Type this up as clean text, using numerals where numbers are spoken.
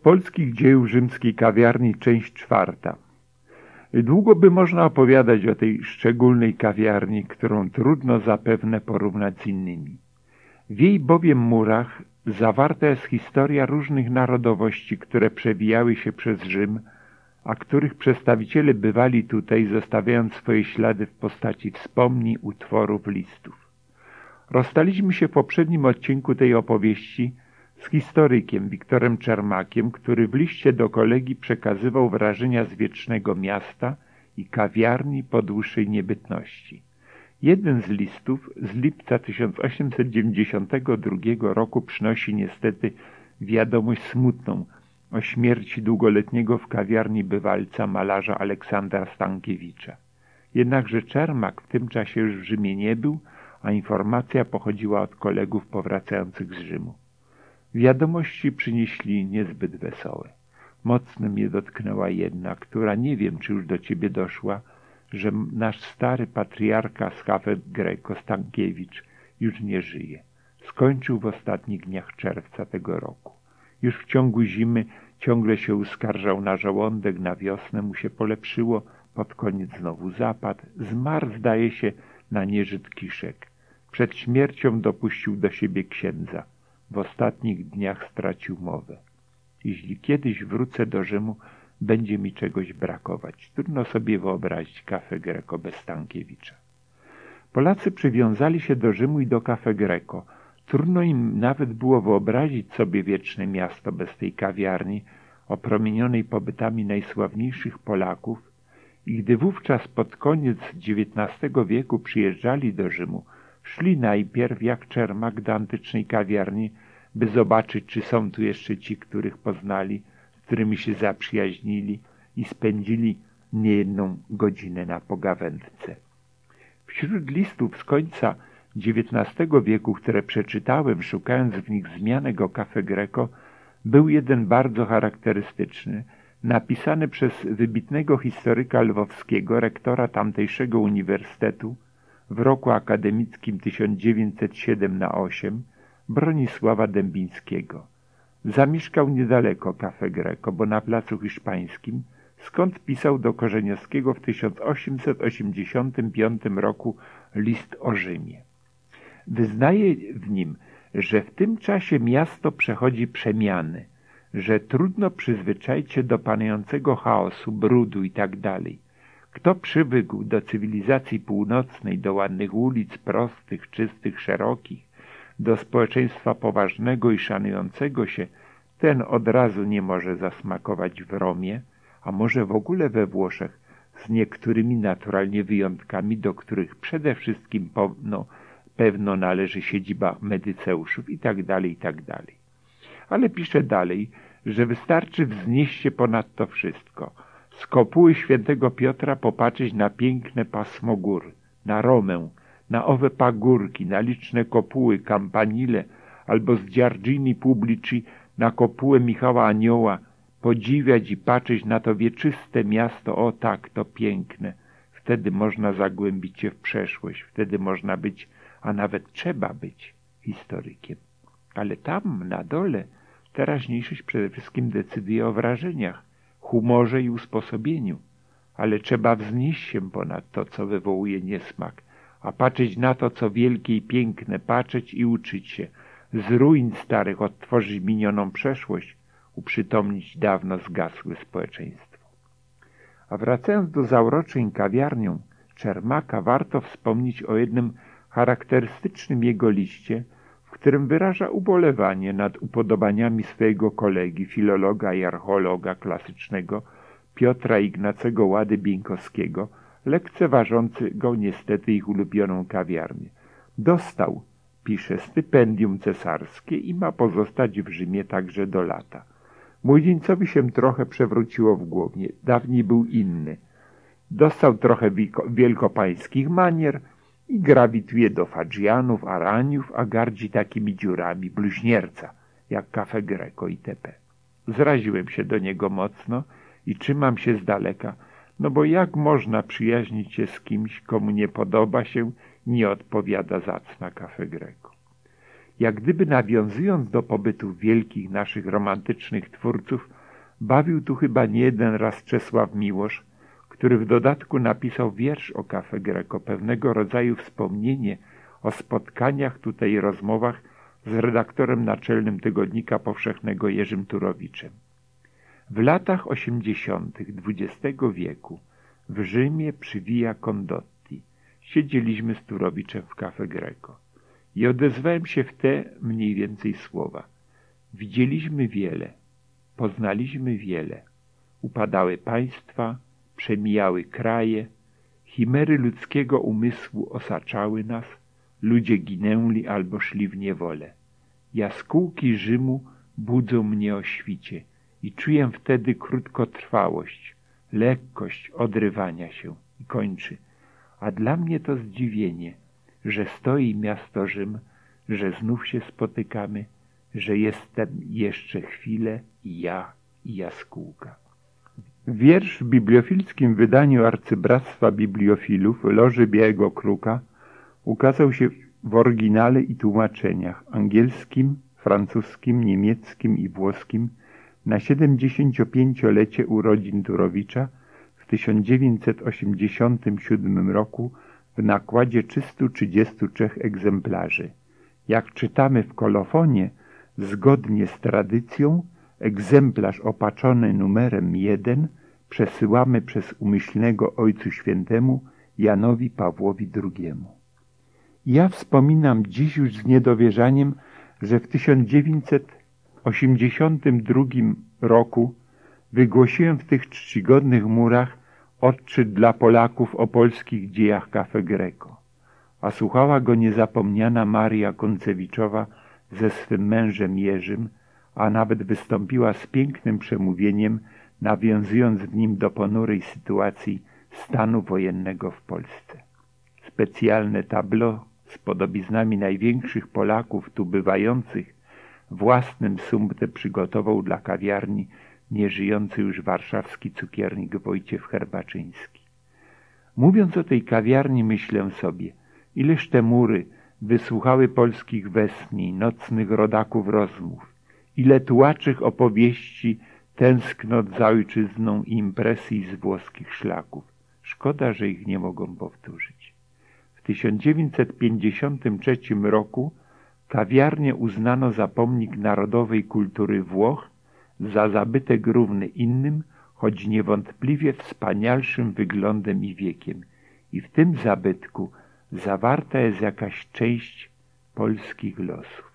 polskich dziejów rzymskiej kawiarni, część 4. Długo by można opowiadać o tej szczególnej kawiarni, którą trudno zapewne porównać z innymi. W jej bowiem murach zawarta jest historia różnych narodowości, które przewijały się przez Rzym, a których przedstawiciele bywali tutaj, zostawiając swoje ślady w postaci wspomnień, utworów, listów. Rozstaliśmy się w poprzednim odcinku tej opowieści z historykiem Wiktorem Czermakiem, który w liście do kolegi przekazywał wrażenia z wiecznego miasta i kawiarni po dłuższej niebytności. Jeden z listów z lipca 1892 roku przynosi niestety wiadomość smutną o śmierci długoletniego w kawiarni bywalca malarza Aleksandra Stankiewicza. Jednakże Czermak w tym czasie już w Rzymie nie był, a informacja pochodziła od kolegów powracających z Rzymu. Wiadomości przynieśli niezbyt wesołe. Mocno mnie dotknęła jedna, która nie wiem, czy już do ciebie doszła, że nasz stary patriarcha z Cafe Greco Stankiewicz już nie żyje. Skończył w ostatnich dniach czerwca tego roku. Już w ciągu zimy ciągle się uskarżał na żołądek, na wiosnę mu się polepszyło, pod koniec znowu zapadł. Zmarł, zdaje się, na nieżyt kiszek. Przed śmiercią dopuścił do siebie księdza. W ostatnich dniach stracił mowę. Jeśli kiedyś wrócę do Rzymu, będzie mi czegoś brakować. Trudno sobie wyobrazić Cafe Greco bez Stankiewicza. Polacy przywiązali się do Rzymu i do Cafe Greco. Trudno im nawet było wyobrazić sobie wieczne miasto bez tej kawiarni, opromienionej pobytami najsławniejszych Polaków, i gdy wówczas pod koniec XIX wieku przyjeżdżali do Rzymu, szli najpierw jak Czermak do antycznej kawiarni, by zobaczyć, czy są tu jeszcze ci, których poznali, z którymi się zaprzyjaźnili i spędzili niejedną godzinę na pogawędce. Wśród listów z końca XIX wieku, które przeczytałem, szukając w nich wzmianek o Cafe Greco, był jeden bardzo charakterystyczny, napisany przez wybitnego historyka lwowskiego, rektora tamtejszego uniwersytetu w roku akademickim 1907-8, Bronisława Dębińskiego. Zamieszkał niedaleko Cafe Greco, bo na Placu Hiszpańskim, skąd pisał do Korzeniowskiego w 1885 roku list o Rzymie. Wyznaje w nim, że w tym czasie miasto przechodzi przemiany, że trudno przyzwyczaić się do panującego chaosu, brudu itd. Kto przywykł do cywilizacji północnej, do ładnych ulic, prostych, czystych, szerokich, do społeczeństwa poważnego i szanującego się, ten od razu nie może zasmakować w Romie, a może w ogóle we Włoszech, z niektórymi naturalnie wyjątkami, do których przede wszystkim pewno należy siedziba Medyceuszów itd. Ale pisze dalej, że wystarczy wznieść się ponad to wszystko. Z kopuły świętego Piotra popatrzeć na piękne pasmo gór, na Romę, na owe pagórki, na liczne kopuły, campanile, albo z Giardini Publici na kopułę Michała Anioła, podziwiać i patrzeć na to wieczyste miasto, o tak, to piękne. Wtedy można zagłębić się w przeszłość, wtedy można być, a nawet trzeba być historykiem. Ale tam, na dole, teraźniejszość przede wszystkim decyduje o wrażeniach, humorze i usposobieniu. Ale trzeba wznieść się ponad to, co wywołuje niesmak, a patrzeć na to, co wielkie i piękne, patrzeć i uczyć się. Z ruin starych odtworzyć minioną przeszłość, uprzytomnić dawno zgasłe społeczeństwo. A wracając do zauroczeń kawiarnią Czermaka, warto wspomnieć o jednym charakterystycznym jego liście, w którym wyraża ubolewanie nad upodobaniami swojego kolegi, filologa i archeologa klasycznego Piotra Ignacego Łady Bieńkowskiego, lekceważącego niestety ich ulubioną kawiarnię. Dostał, pisze, stypendium cesarskie i ma pozostać w Rzymie także do lata. Młodzieńcowi się trochę przewróciło w głowie. Dawniej był inny. Dostał trochę wielkopańskich manier i grawituje do Fadżianów, Araniów, a gardzi takimi dziurami bluźnierca, jak Cafe Greco itp. Zraziłem się do niego mocno i trzymam się z daleka, no bo jak można przyjaźnić się z kimś, komu nie podoba się, nie odpowiada zacna Cafe Greco. Jak gdyby nawiązując do pobytów wielkich naszych romantycznych twórców, Bawił tu chyba nie jeden raz Czesław Miłosz, który w dodatku napisał wiersz o Cafe Greco, pewnego rodzaju wspomnienie o spotkaniach tutaj i rozmowach z redaktorem naczelnym Tygodnika Powszechnego Jerzym Turowiczem. W latach 80. XX wieku w Rzymie przy Via Condotti siedzieliśmy z Turowiczem w Cafe Greco i odezwałem się w te mniej więcej słowa. Widzieliśmy wiele, poznaliśmy wiele. Upadały państwa, przemijały kraje, chimery ludzkiego umysłu osaczały nas, ludzie ginęli albo szli w niewolę. Jaskółki Rzymu budzą mnie o świcie i czuję wtedy krótkotrwałość, lekkość odrywania się i kończy. A dla mnie to zdziwienie, że stoi miasto Rzym, że znów się spotykamy, że jestem jeszcze chwilę i ja, i jaskółka. Wiersz w bibliofilskim wydaniu Arcybractwa Bibliofilów Loży Białego Kruka ukazał się w oryginale i tłumaczeniach angielskim, francuskim, niemieckim i włoskim na 75-lecie urodzin Turowicza w 1987 roku w nakładzie 333 egzemplarzy. Jak czytamy w kolofonie, zgodnie z tradycją, egzemplarz opatrzony numerem 1 przesyłamy przez umyślnego Ojcu Świętemu Janowi Pawłowi II. Ja wspominam dziś już z niedowierzaniem, że w 1982 roku wygłosiłem w tych czcigodnych murach odczyt dla Polaków o polskich dziejach Cafe Greco, a słuchała go niezapomniana Maria Koncewiczowa ze swym mężem Jerzym, a nawet wystąpiła z pięknym przemówieniem, nawiązując w nim do ponurej sytuacji stanu wojennego w Polsce. Specjalne tableau z podobiznami największych Polaków tu bywających własnym sumptem przygotował dla kawiarni nieżyjący już warszawski cukiernik Wojciech Herbaczyński. Mówiąc o tej kawiarni, myślę sobie, ileż te mury wysłuchały polskich westchnień, nocnych rodaków rozmów, ile tułaczych opowieści, tęsknot za ojczyzną i impresji z włoskich szlaków. Szkoda, że ich nie mogą powtórzyć. W 1953 roku kawiarnię uznano za pomnik narodowej kultury Włoch, za zabytek równy innym, choć niewątpliwie wspanialszym wyglądem i wiekiem. I w tym zabytku zawarta jest jakaś część polskich losów.